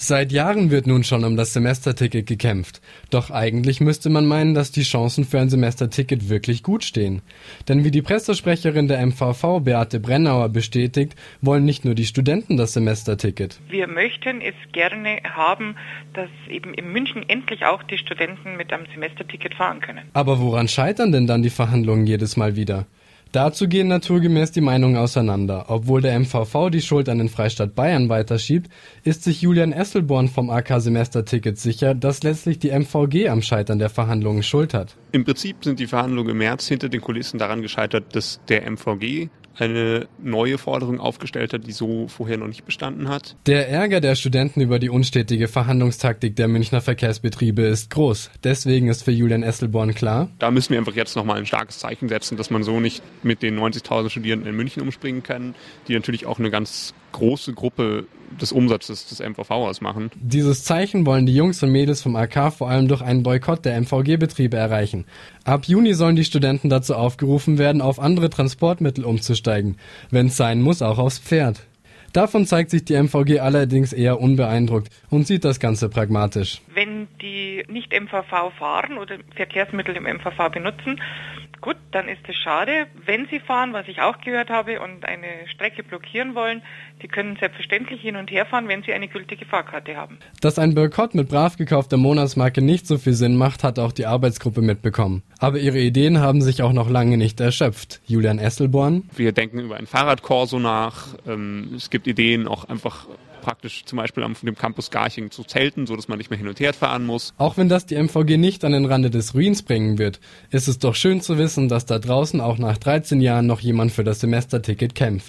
Seit Jahren wird nun schon um das Semesterticket gekämpft. Doch eigentlich müsste man meinen, dass die Chancen für ein Semesterticket wirklich gut stehen. Denn wie die Pressesprecherin der MVV, Beate Brennauer, bestätigt, wollen nicht nur die Studenten das Semesterticket. Wir möchten es gerne haben, dass eben in München endlich auch die Studenten mit einem Semesterticket fahren können. Aber woran scheitern denn dann die Verhandlungen jedes Mal wieder? Dazu gehen naturgemäß die Meinungen auseinander. Obwohl der MVV die Schuld an den Freistaat Bayern weiterschiebt, ist sich Julian Esselborn vom AK Semesterticket sicher, dass letztlich die MVG am Scheitern der Verhandlungen Schuld hat. Im Prinzip sind die Verhandlungen im März hinter den Kulissen daran gescheitert, dass der MVG eine neue Forderung aufgestellt hat, die so vorher noch nicht bestanden hat. Der Ärger der Studenten über die unstetige Verhandlungstaktik der Münchner Verkehrsbetriebe ist groß. Deswegen ist für Julian Esselborn klar: Da müssen wir einfach jetzt nochmal ein starkes Zeichen setzen, dass man so nicht mit den 90.000 Studierenden in München umspringen kann, die natürlich auch eine ganz große Gruppe des Umsatzes des MVV ausmachen. Dieses Zeichen wollen die Jungs und Mädels vom AK vor allem durch einen Boykott der MVG-Betriebe erreichen. Ab Juni sollen die Studenten dazu aufgerufen werden, auf andere Transportmittel umzusteigen. Wenn es sein muss, auch aufs Pferd. Davon zeigt sich die MVG allerdings eher unbeeindruckt und sieht das Ganze pragmatisch. Wenn die nicht MVV fahren oder Verkehrsmittel im MVV benutzen, gut, dann ist es schade. Wenn sie fahren, was ich auch gehört habe, und eine Strecke blockieren wollen, die können selbstverständlich hin und her fahren, wenn sie eine gültige Fahrkarte haben. Dass ein Boykott mit brav gekaufter Monatsmarke nicht so viel Sinn macht, hat auch die Arbeitsgruppe mitbekommen. Aber ihre Ideen haben sich auch noch lange nicht erschöpft. Julian Esselborn: Wir denken über ein Fahrradkorso nach. Es gibt Ideen, auch einfach praktisch zum Beispiel am dem Campus Garching zu zelten, so dass man nicht mehr hin und her fahren muss. Auch wenn das die MVG nicht an den Rande des Ruins bringen wird, ist es doch schön zu wissen, dass da draußen auch nach 13 Jahren noch jemand für das Semesterticket kämpft.